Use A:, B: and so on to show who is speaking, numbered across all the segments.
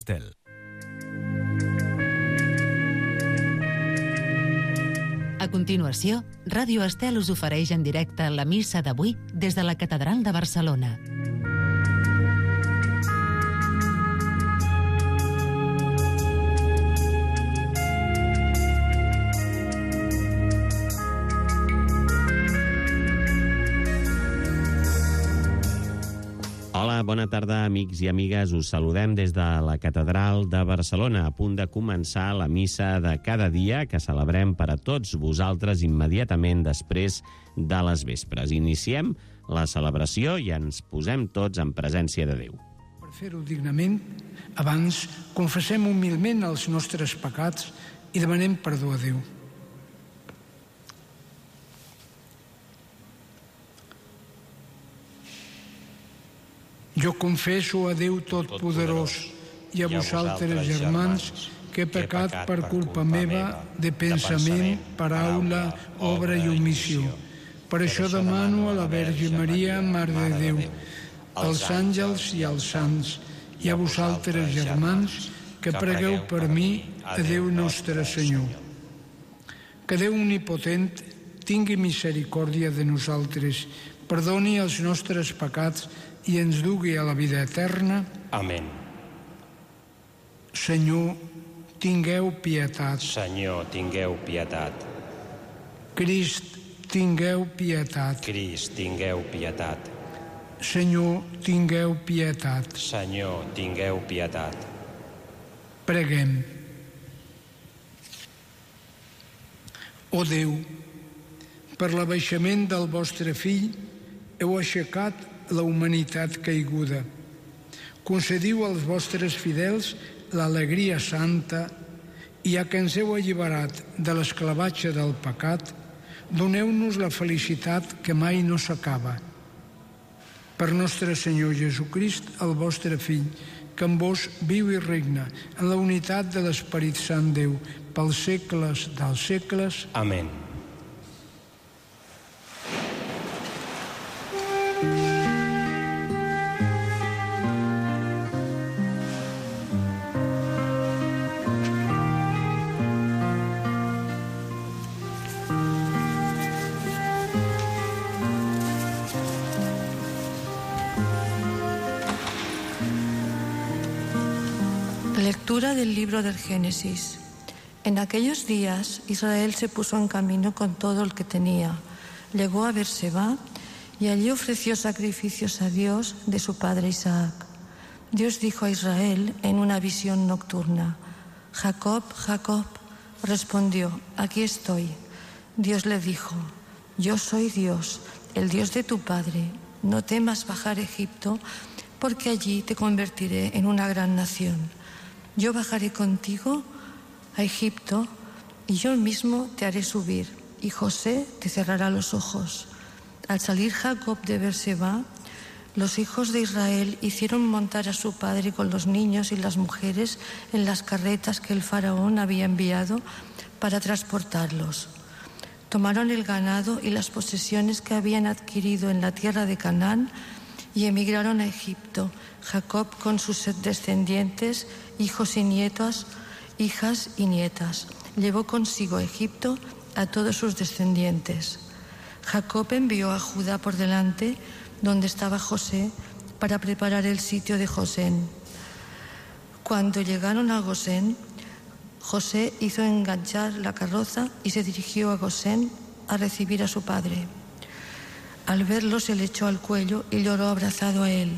A: Estel.
B: A continuació, Ràdio Estel us ofereix en directe la missa d'avui des de la Catedral de Barcelona.
C: Hola, bona tarda, amics i amigues. Us saludem des de la Catedral de Barcelona, a punt de començar la missa de cada dia que celebrem per a tots vosaltres immediatament després de les vespres. Iniciem la celebració i ens posem tots en presència de Déu.
D: Per fer-ho dignament, abans confessem humilment els nostres pecats i demanem perdó a Déu. Jo confesso a Déu Totpoderós i a vosaltres, germans, que he pecat per culpa meva de pensament, paraula, obra i omissió. Per això demano a la Verge Maria, Mare de Déu, als àngels i als sants, i a vosaltres, germans, que pregueu per mi a Déu nostre Senyor. Que Déu omnipotent tingui misericòrdia de nosaltres, perdoni els nostres pecats i ens dugui a la vida eterna.
E: Amén.
D: Senyor, tingueu pietat.
E: Senyor, tingueu pietat.
D: Crist, tingueu pietat.
E: Crist, tingueu pietat.
D: Senyor, tingueu pietat.
E: Senyor, tingueu pietat.
D: Preguem. Ó Déu, per l'abaixament del vostre Fill, heu aixecat la humanitat caiguda. Concediu als vostres fidels l'alegria santa i, ja que ens heu alliberat de l'esclavatge del pecat, doneu-nos la felicitat que mai no s'acaba. Per nostre Senyor Jesucrist, el vostre Fill, que amb vos viu i regna en la unitat de l'Esperit Sant Déu, pels segles dels segles.
E: Amén.
F: Lectura del libro del Génesis. En aquellos días Israel se puso en camino con todo el que tenía. Llegó a Berseba y allí ofreció sacrificios a Dios de su padre Isaac. Dios dijo a Israel en una visión nocturna: Jacob, Jacob. Respondió: aquí estoy. Dios le dijo: yo soy Dios, el Dios de tu padre. No temas bajar a Egipto, porque allí te convertiré en una gran nación. Yo bajaré contigo a Egipto y yo mismo te haré subir, y José te cerrará los ojos. Al salir Jacob de Berseba, los hijos de Israel hicieron montar a su padre con los niños y las mujeres en las carretas que el faraón había enviado para transportarlos. Tomaron el ganado y las posesiones que habían adquirido en la tierra de Canaán y emigraron a Egipto, Jacob con sus descendientes, hijos y nietos, hijas y nietas. Llevó consigo a Egipto a todos sus descendientes. Jacob envió a Judá por delante, donde estaba José, para preparar el sitio de Gosén. Cuando llegaron a Gosén, José hizo enganchar la carroza y se dirigió a Gosén a recibir a su padre. Al verlo se le echó al cuello y lloró abrazado a él.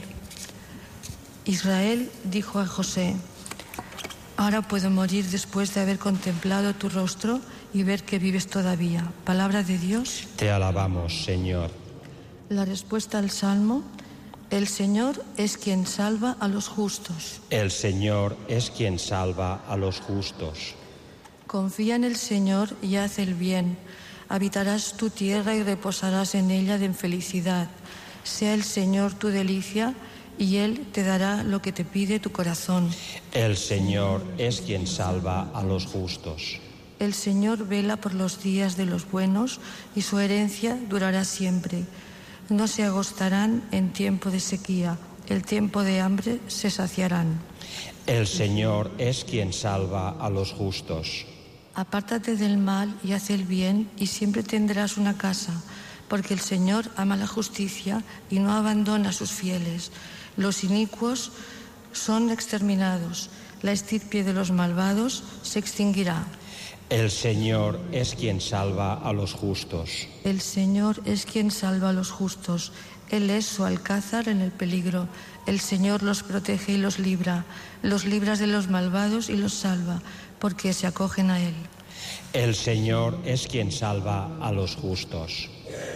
F: Israel dijo a José: ahora puedo morir después de haber contemplado tu rostro y ver que vives todavía. Palabra de Dios.
E: Te alabamos, Señor.
F: La respuesta al Salmo: el Señor es quien salva a los justos.
E: El Señor es quien salva a los justos.
F: Confía en el Señor y haz el bien. Habitarás tu tierra y reposarás en ella de felicidad. Sea el Señor tu delicia y Él te dará lo que te pide tu corazón.
E: El Señor es quien salva a los justos.
F: El Señor vela por los días de los buenos y su herencia durará siempre. No se agostarán en tiempo de sequía, el tiempo de hambre se saciarán.
E: El Señor es quien salva a los justos.
F: Apártate del mal y haz el bien, y siempre tendrás una casa, porque el Señor ama la justicia y no abandona a sus fieles. Los inicuos son exterminados, la estirpe de los malvados se extinguirá.
E: El Señor es quien salva a los justos.
F: El Señor es quien salva a los justos. Él es su alcázar en el peligro. El Señor los protege y los libra de los malvados y los salva, porque se acogen a Él.
E: El Señor es quien salva a los justos.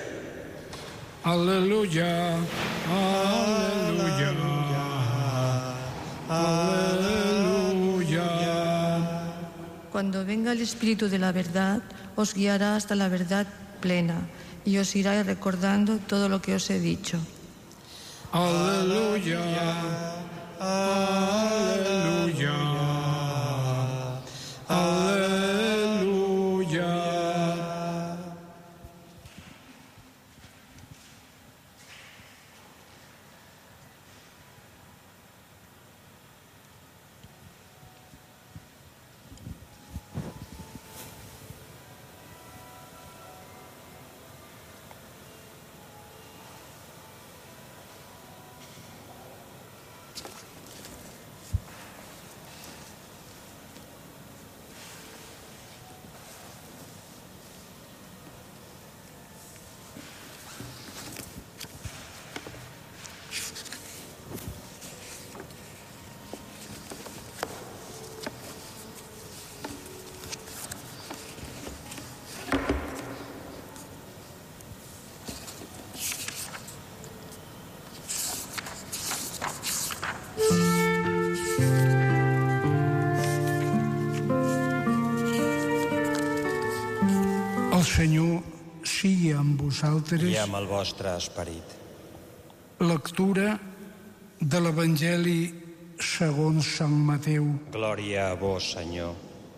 D: Aleluya, aleluya, aleluya.
F: Cuando venga el Espíritu de la verdad, os guiará hasta la verdad plena y os irá recordando todo lo que os he dicho.
D: Aleluya, aleluya, aleluya. El Senyor sigui amb vosaltres.
E: I amb el vostre esperit.
D: Lectura de l'Evangeli segons Sant Mateu.
E: Glòria a vos, Senyor.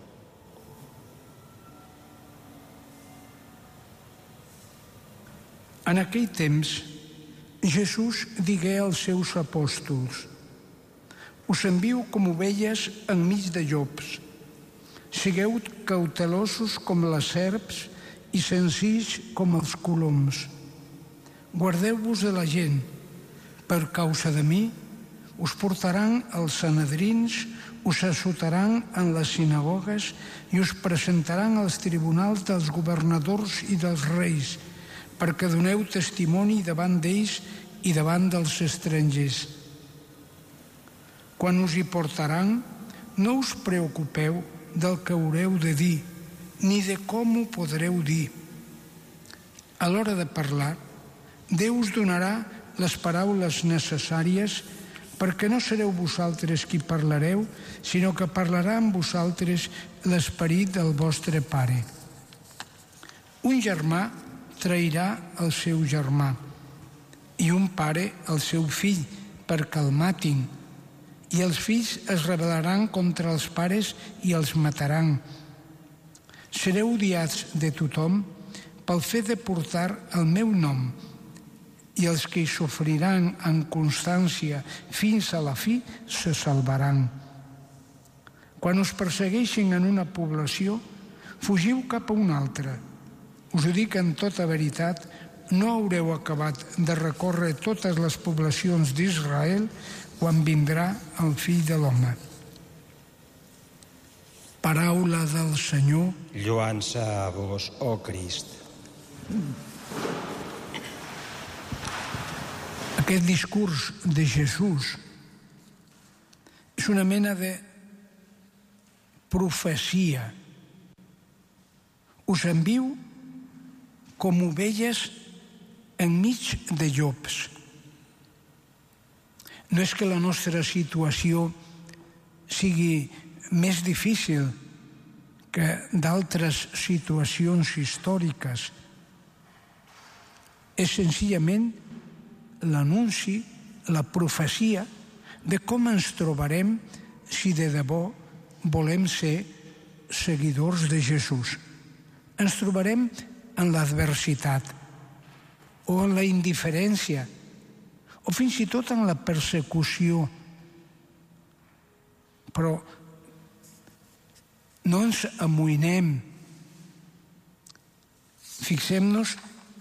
D: En aquell temps, Jesús digué als seus apòstols: us envio com ovelles enmig de llops. Sigueu cautelosos com les serps i senzills com els coloms. Guardeu-vos de la gent. Per causa de mi, us portaran als sanedrins, us assotaran en les sinagogues i us presentaran als tribunals dels governadors i dels reis, perquè doneu testimoni davant d'ells i davant dels estrangers. Quan us hi portaran, no us preocupeu del que haureu de dir, ni de com ho podreu dir. A l'hora de parlar, Déu us donarà les paraules necessàries, perquè no sereu vosaltres qui parlareu, sinó que parlarà amb vosaltres l'Esperit del vostre Pare. Un germà trairà el seu germà, i un pare el seu fill, perquè el matin, i els fills es rebel·laran contra els pares i els mataran. Sereu odiats de tothom pel fet de portar el meu nom, i els que hi sofriran en constància fins a la fi se salvaran. Quan us persegueixin en una població, fugiu cap a una altra. Us ho dic en tota veritat, no haureu acabat de recórrer totes les poblacions d'Israel quan vindrà el Fill de l'Home. Paraula del Senyor.
E: Lloança a vos, ó Crist.
D: Aquest discurs de Jesús és una mena de profecia. Us envio com ovelles enmig de llops. No és que la nostra situació sigui més difícil que d'altres situacions històriques. És senzillament l'anunci, la profecia de com ens trobarem si de debò volem ser seguidors de Jesús. Ens trobarem en l'adversitat, o en la indiferència, o fins i tot en la persecució. Però no ens amoïnem. Fixem-nos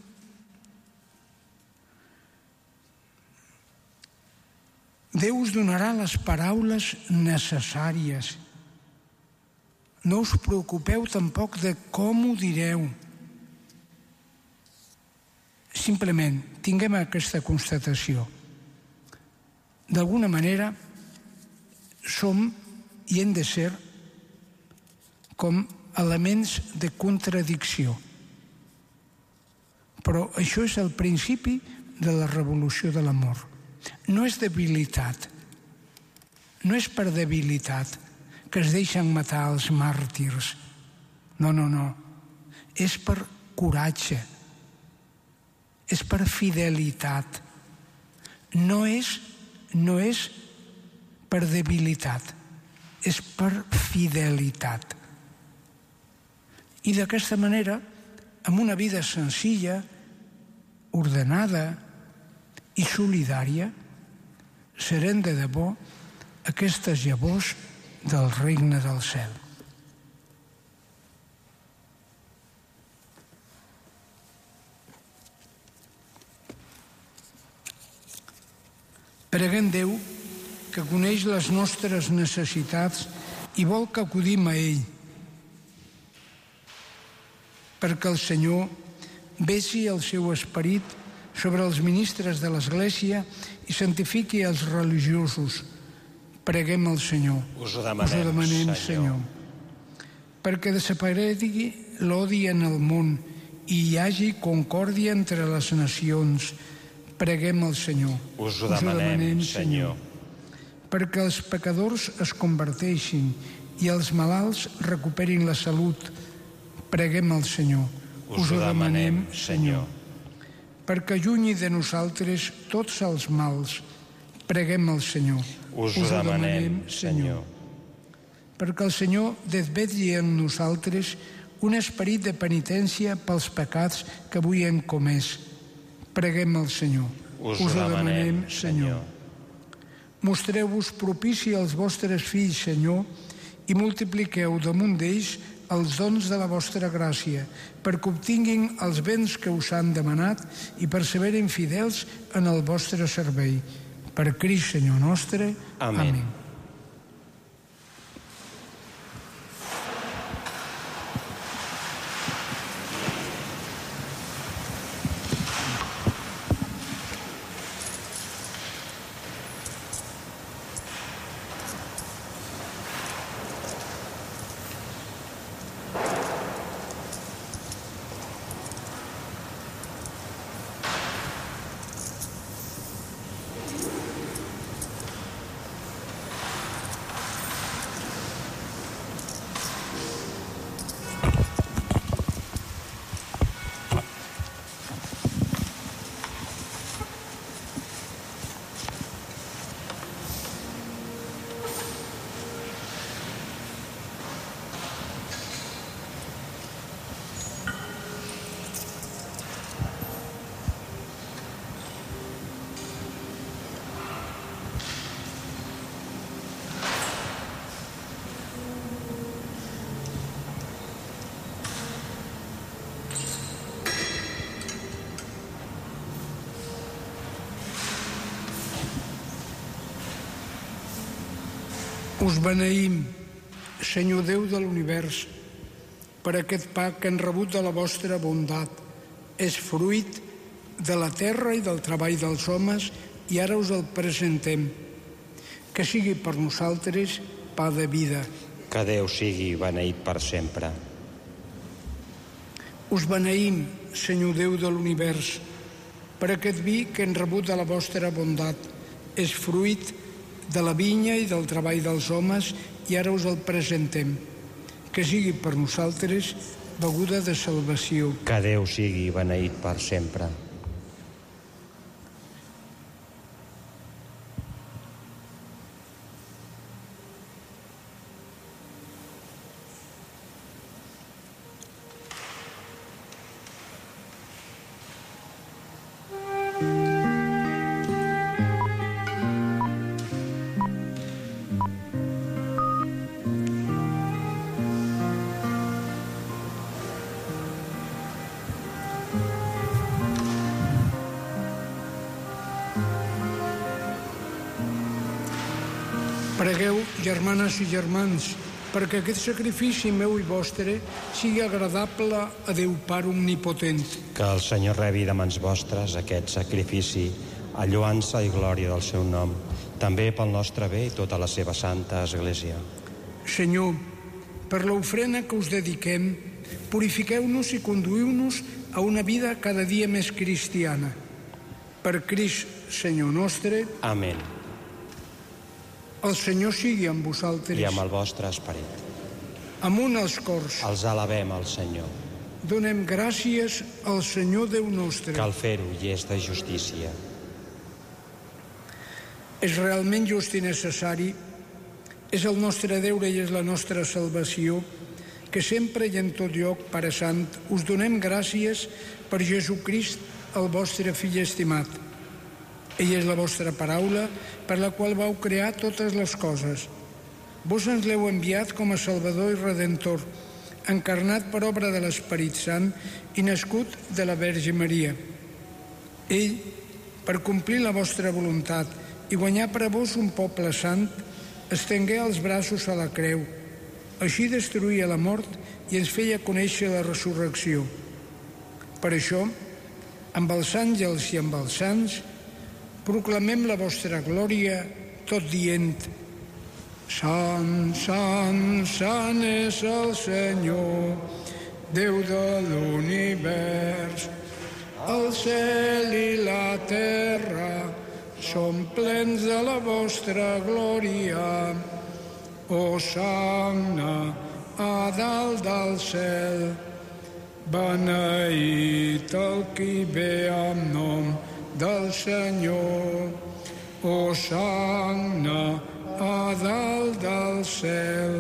D: Déu us donarà les paraules necessàries. No us preocupeu tampoc de com ho direu. Simplement, tinguem aquesta constatació. D'alguna manera, som i hem de ser com elements de contradicció. Però això és el principi de la revolució de l'amor. No és debilitat, no és per debilitat que es deixen matar els màrtirs. No, no, no. És per coratge, és per fidelitat. No és per debilitat, és per fidelitat. I d'aquesta manera, amb una vida senzilla, ordenada i solidària, serem de debò aquestes llavors del regne del cel. Preguem Déu, que coneix les nostres necessitats i vol que acudim a ell, perquè el Senyor vegi el seu esperit sobre els ministres de l'Església i santifiqui els religiosos. Preguem al Senyor.
E: Us ho demanem, Senyor.
D: Perquè desaparegui l'odi en el món i hi hagi concòrdia entre les nacions. Preguem al Senyor.
E: Us ho demanem, Senyor.
D: Perquè els pecadors es converteixin i els malalts recuperin la salut. Preguem al Senyor.
E: Us ho demanem, Senyor.
D: Perquè allunyi de nosaltres tots els mals. Preguem al Senyor.
E: Us ho demanem, Senyor.
D: Perquè el Senyor desvetlli en nosaltres un esperit de penitència pels pecats que avui hem comès. Preguem al Senyor.
E: Us ho demanem, Senyor.
D: Mostreu-vos propici als vostres fills, Senyor, i multipliqueu damunt d'ells els dons de la vostra gràcia, perquè obtinguin els béns que us han demanat i perseveren fidels en el vostre servei. Per Crist, Senyor nostre.
E: Amén.
D: Amén. Us beneïm, Senyor Déu de l'univers, per aquest pa que hem rebut de la vostra bondat. És fruit de la terra i del treball dels homes i ara us el presentem. Que sigui per nosaltres pa de vida.
E: Que Déu sigui beneït per sempre.
D: Us beneïm, Senyor Déu de l'univers, per aquest vi que hem rebut de la vostra bondat. És fruit de la vinya i del treball dels homes i ara us el presentem. Que sigui per nosaltres beguda de salvació.
E: Que Déu sigui beneït per sempre.
D: Pregueu, germanes i germans, perquè aquest sacrifici meu i vostre sigui agradable a Déu Pare Omnipotent.
E: Que el Senyor rebi de mans vostres aquest sacrifici, a lloança i glòria del seu nom, també pel nostre bé i tota la seva santa Església.
D: Senyor, per l'ofrena que us dediquem, purifiqueu-nos i conduïu-nos a una vida cada dia més cristiana. Per Crist, Senyor nostre.
E: Amén.
D: El Senyor sigui amb vosaltres.
E: I amb el vostre esperit.
D: Amunt els cors.
E: Els alabem al Senyor.
D: Donem gràcies al Senyor Déu nostre.
E: Cal fer-ho i és de justícia.
D: És realment just i necessari, és el nostre deure i és la nostra salvació, que sempre i en tot lloc, Pare Sant, us donem gràcies per Jesucrist, el vostre Fill estimat. Ell és la vostra paraula, per la qual vau crear totes les coses. Vos ens l'heu enviat com a Salvador i Redentor, encarnat per obra de l'Esperit Sant i nascut de la Verge Maria. Ell, per complir la vostra voluntat i guanyar per a vos un poble sant, estengué els braços a la creu. Així destruïa la mort i ens feia conèixer la resurrecció. Per això, amb els àngels i amb els sants, proclamem la vostra glòria, tot dient: Sant, sant, sant és el Senyor, Déu de l'univers. El cel i la terra són plens de la vostra glòria. Hosanna a dalt del cel, beneït el qui ve en nom del Senyor. Hosanna a dalt del cel.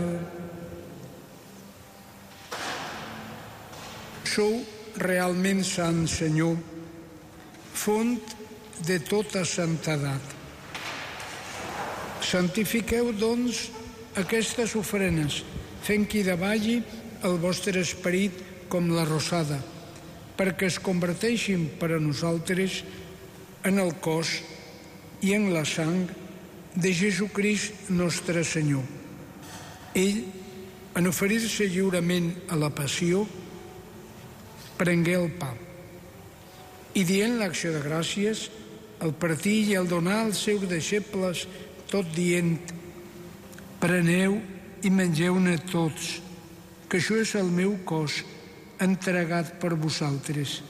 D: Sou realment sant, Senyor, font de tota santedat. Santifiqueu, doncs, aquestes ofrenes, fent que hi davalli el vostre esperit com la rosada, perquè es converteixin per a nosaltres en el cos i en la sang de Jesucrist nostre Senyor. Ell, en oferir-se lliurement a la passió, prengué el pa i, dient l'acció de gràcies, el partí i el donar als seus deixebles, tot dient: preneu i mengeu-ne tots, que això és el meu cos entregat per vosaltres.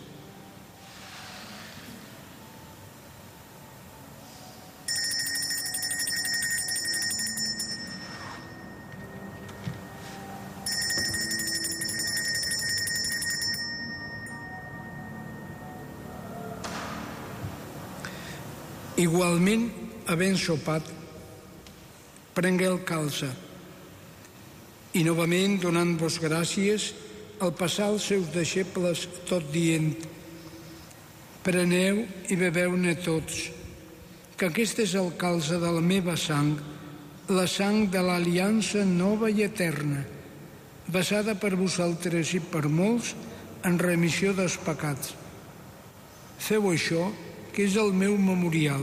D: Igualment, havent sopat, prengué el calze i, novament donant-vos gràcies, al passar als seus deixebles, tot dient: preneu i beveu-ne tots, que aquest és el calze de la meva sang, la sang de l'aliança nova i eterna, vessada per vosaltres i per molts en remissió dels pecats. Feu això, que és el meu memorial.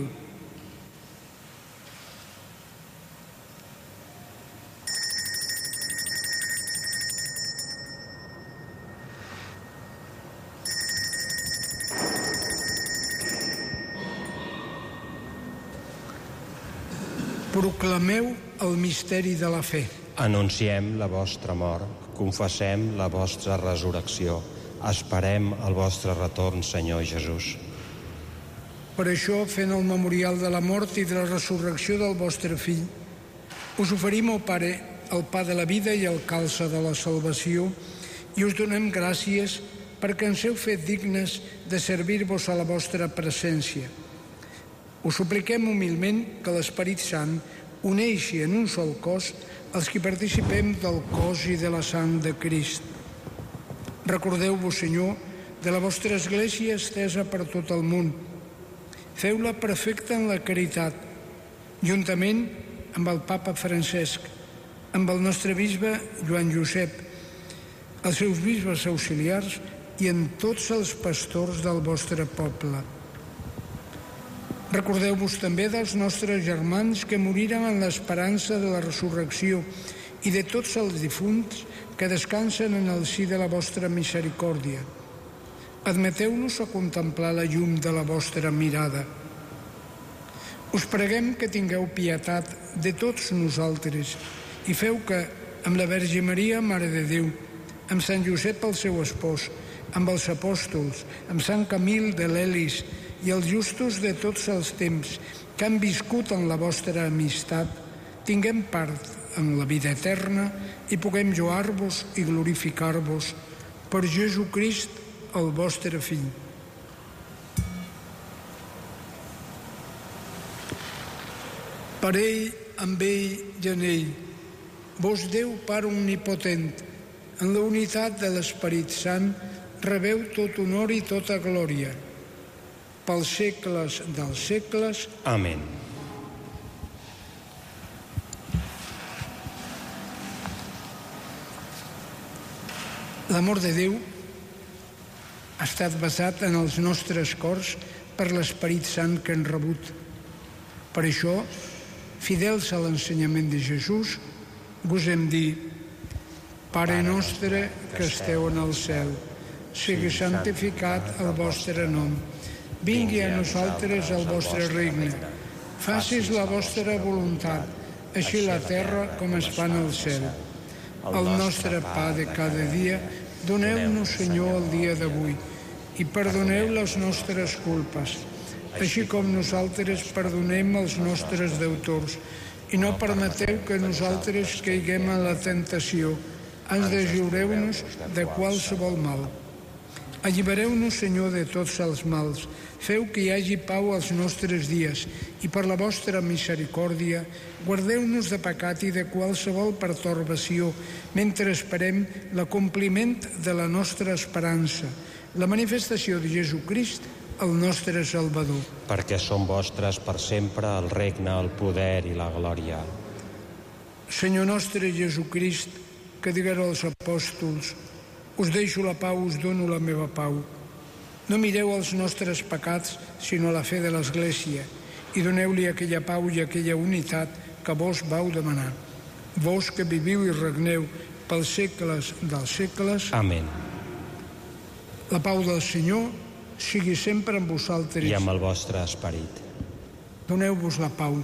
D: Proclameu el misteri de la fe.
E: Anunciem la vostra mort, confessem la vostra resurrecció. Esperem el vostre retorn, Senyor Jesús.
D: Per això, fent el memorial de la mort i de la resurrecció del vostre Fill, us oferim, ó Pare, el pa de la vida i el calze de la salvació, i us donem gràcies perquè ens heu fet dignes de servir-vos a la vostra presència. Us supliquem humilment que l'Esperit Sant uneixi en un sol cos els que participem del cos i de la sang de Crist. Recordeu-vos, Senyor, de la vostra Església estesa per tot el món. Feu-la perfecta en la caritat, juntament amb el Papa Francesc, amb el nostre bisbe Joan Josep, els seus bisbes auxiliars i en tots els pastors del vostre poble. Recordeu-vos també dels nostres germans que moriren en l'esperança de la resurrecció i de tots els difunts que descansen en el si de la vostra misericòrdia. Admeteu-nos a contemplar la llum de la vostra mirada. Us preguem que tingueu pietat de tots nosaltres i feu que, amb la Verge Maria, Mare de Déu, amb Sant Josep el seu espòs, amb els apòstols, amb Sant Camil de l'Elis i els justos de tots els temps que han viscut en la vostra amistat, tinguem part en la vida eterna i puguem lloar-vos i glorificar-vos per Jesucrist, el vostre Fill. Per ell, amb ell i en ell, vos Déu Pare omnipotent, en la unitat de l'Esperit Sant, rebeu tot honor i tota glòria, pels segles dels segles.
E: Amén.
D: L'amor de Déu ha estat basat en els nostres cors per l'Esperit Sant que hem rebut. Per això, fidels a l'ensenyament de Jesús, vos hem dit: Pare nostre que esteu en el cel, sigui santificat el vostre nom. Vingui a nosaltres el vostre regne. Facis la vostra voluntat, així la terra com es fa en el cel. El nostre pa de cada dia, doneu-nos, Senyor, el dia d'avui, i perdoneu les nostres culpes, així com nosaltres perdonem els nostres deutors, i no permeteu que nosaltres caiguem en la tentació, ans deslliureu-nos de qualsevol mal. Allibereu-nos, Senyor, de tots els mals. Feu que hi hagi pau als nostres dies i per la vostra misericòrdia guardeu-nos de pecat i de qualsevol pertorbació mentre esperem l'acompliment de la nostra esperança, la manifestació de Jesucrist, el nostre Salvador.
E: Perquè són vostres per sempre el regne, el poder i la glòria.
D: Senyor nostre Jesucrist, que digueu als apòstols: us deixo la pau, us dono la meva pau. No mireu els nostres pecats, sinó la fe de l'Església, i doneu-li aquella pau i aquella unitat que vos vau demanar. Vos que viviu i regneu pels segles dels segles.
E: Amén.
D: La pau del Senyor sigui sempre amb vosaltres.
E: I amb el vostre esperit.
D: Doneu-vos la pau.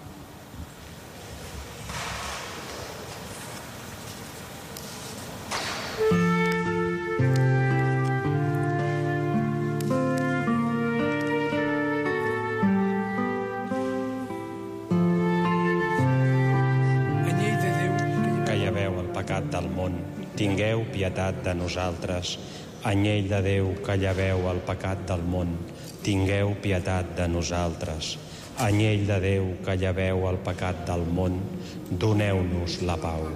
E: Del món, tingueu pietat de nosaltres. Anyell de Déu, que lleveu el pecat del món, tingueu pietat de nosaltres. Anyell de Déu, que lleveu el pecat del món, doneu-nos la pau.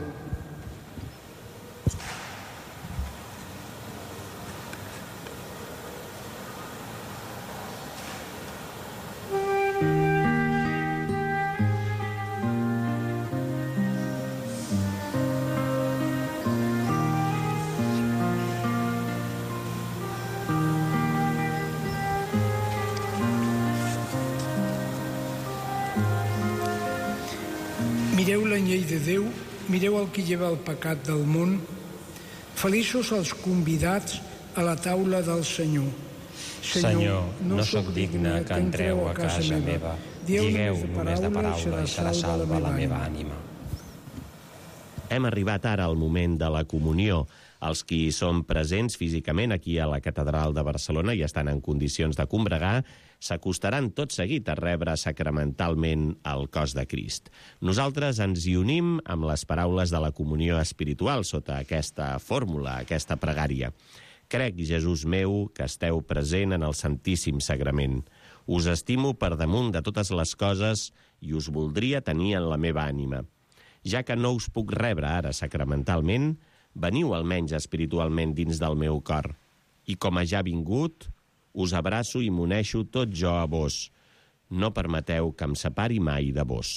D: Mireu l'anyell de Déu, mireu el qui lleva el pecat del món. Feliços els convidats a la taula del Senyor.
E: Senyor, no sóc digne que entreu a casa meva. Digueu només de paraula i serà salva la meva ànima.
C: Hem arribat ara al moment de la comunió. Els qui són presents físicament aquí a la Catedral de Barcelona i estan en condicions de combregar s'acostaran tot seguit a rebre sacramentalment el cos de Crist. Nosaltres ens hi unim amb les paraules de la comunió espiritual sota aquesta fórmula, aquesta pregària. Crec, Jesús meu, que esteu present en el Santíssim Sagrament. Us estimo per damunt de totes les coses i us voldria tenir en la meva ànima. Ja que no us puc rebre ara sacramentalment, veniu almenys espiritualment dins del meu cor. I com a ja vingut, us abraço i m'uneixo tot jo a vos. No permeteu que em separi mai de vos.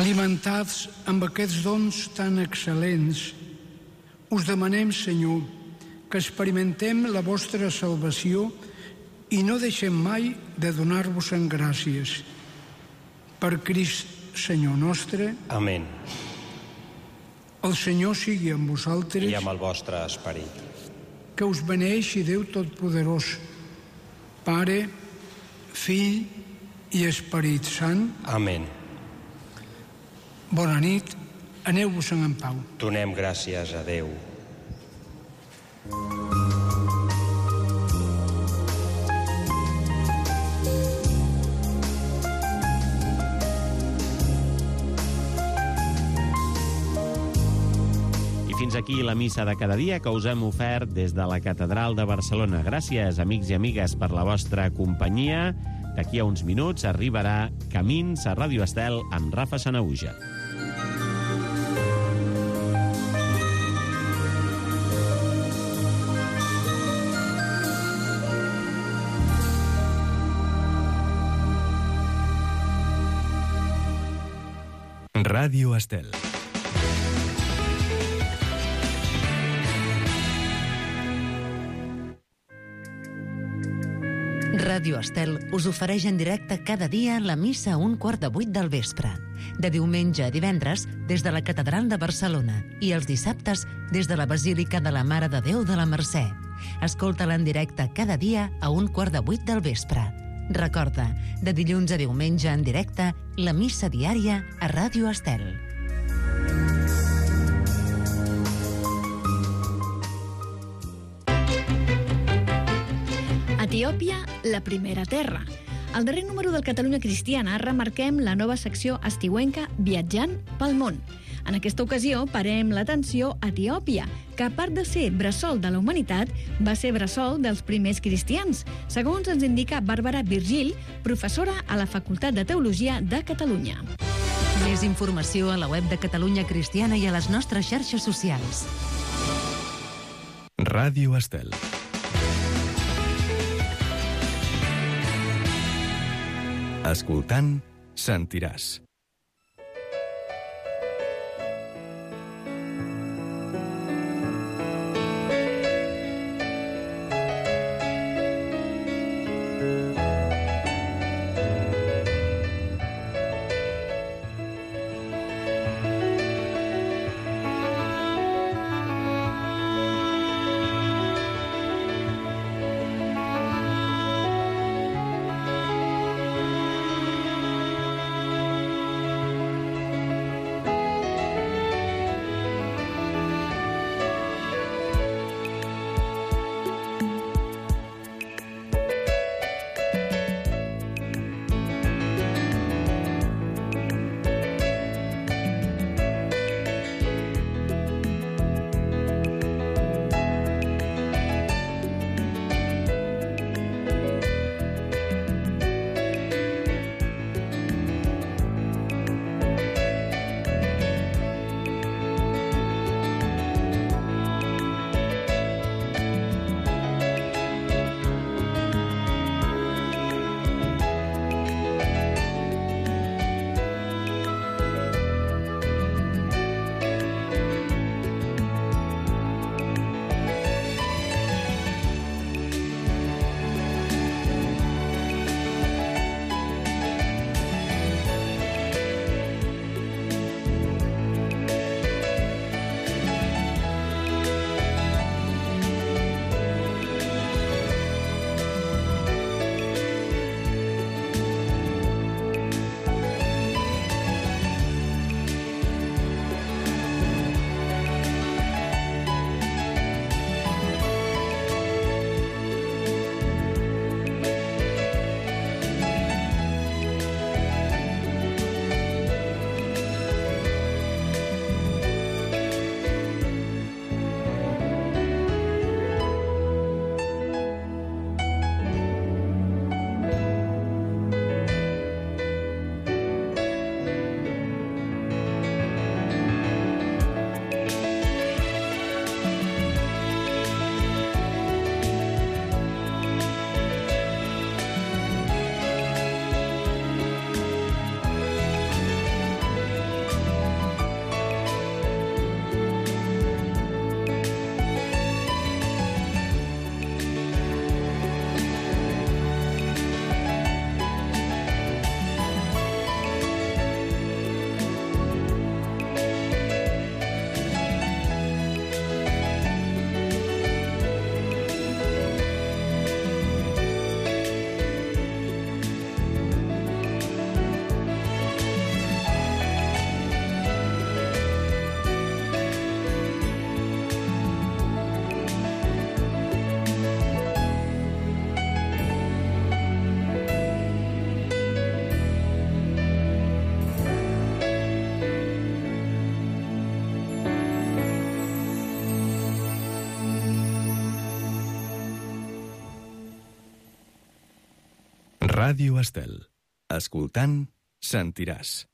D: Alimentats amb aquests dons tan excel·lents, us demanem, Senyor, que experimentem la vostra salvació i no deixem mai de donar-vos-en gràcies. Per Crist, Senyor nostre.
E: Amén.
D: El Senyor sigui amb vosaltres.
E: I amb el vostre esperit.
D: Que us beneeixi Déu Totpoderós, Pare, Fill i Esperit Sant.
E: Amén.
D: Bona nit, aneu-vos-en en pau.
E: Donem gràcies a Déu.
C: Fins aquí la missa de cada dia que us hem ofert des de la Catedral de Barcelona. Gràcies, amics i amigues, per la vostra companyia. D'aquí a uns minuts arribarà Camins a Ràdio Estel amb Rafa Sanahuja.
A: Ràdio Estel.
B: Ràdio Estel us ofereix en directe cada dia la missa a 7:15 del vespre. De diumenge a divendres des de la Catedral de Barcelona i els dissabtes des de la Basílica de la Mare de Déu de la Mercè. Escolta-la en directe cada dia a 7:15 del vespre. Recorda, de dilluns a diumenge en directe, la missa diària a Ràdio Estel.
G: Etiòpia, la primera terra. Al darrer número del Catalunya Cristiana remarquem la nova secció estiuenca Viatjant pel món. En aquesta ocasió parem l'atenció a Etiòpia, que a part de ser bressol de la humanitat, va ser bressol dels primers cristians, segons ens indica Bàrbara Virgil, professora a la Facultat de Teologia de Catalunya.
B: Més informació a la web de Catalunya Cristiana i a les nostres xarxes socials.
A: Ràdio Estel. Escoltant, sentiràs. Ràdio Estel. Escoltant, sentiràs.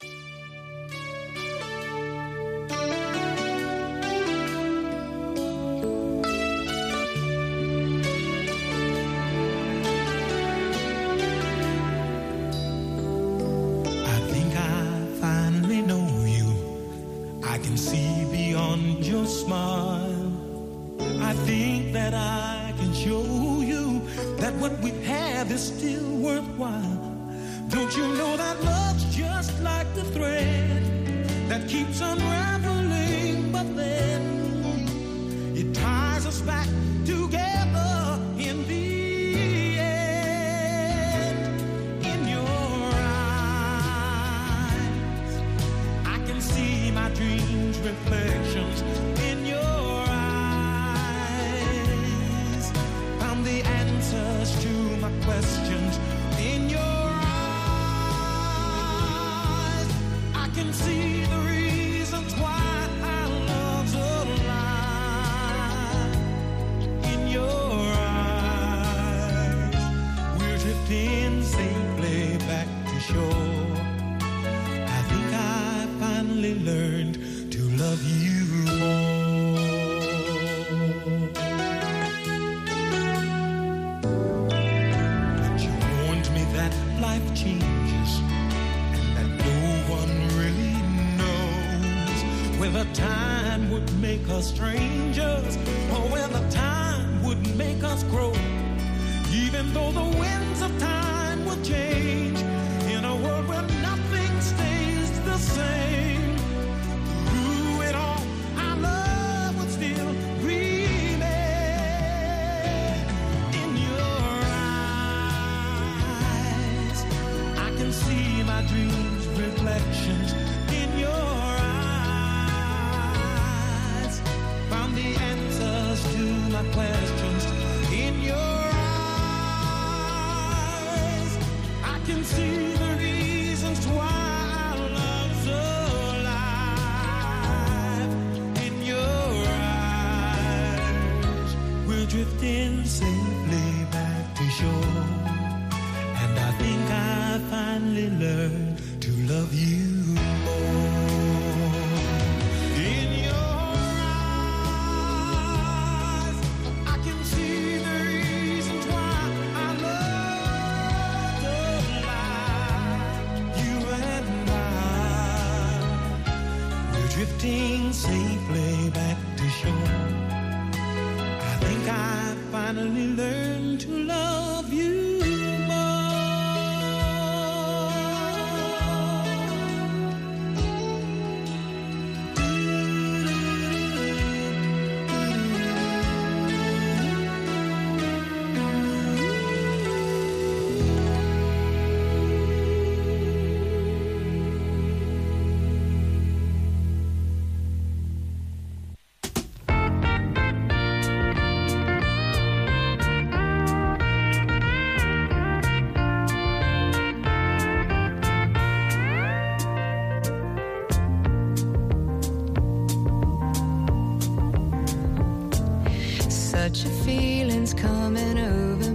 H: Such a feeling's coming over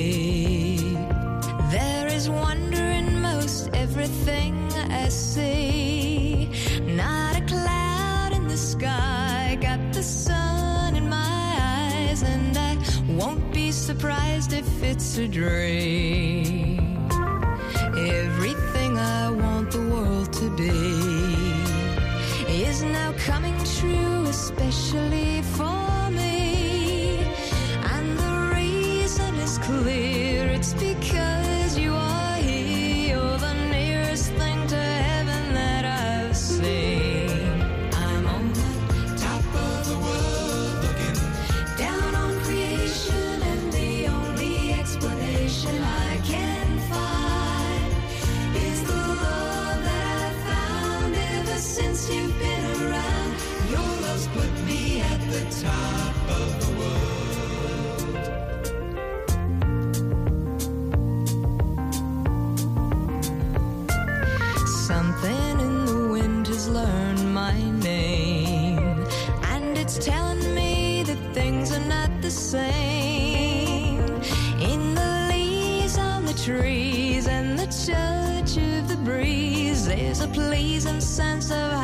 H: me. There is wonder in most everything I see. Not a cloud in the sky, got the sun in my eyes, and I won't be surprised if it's a dream. Everything I want the world to be is now coming true, especially for me. And the reason is clear, it's because you are here. You're the nearest thing to heaven that I've seen. I'm on the top of the world, looking down on creation, and the only explanation I can find is the love that I've found ever since you've been around. Your love's put me at the top sense of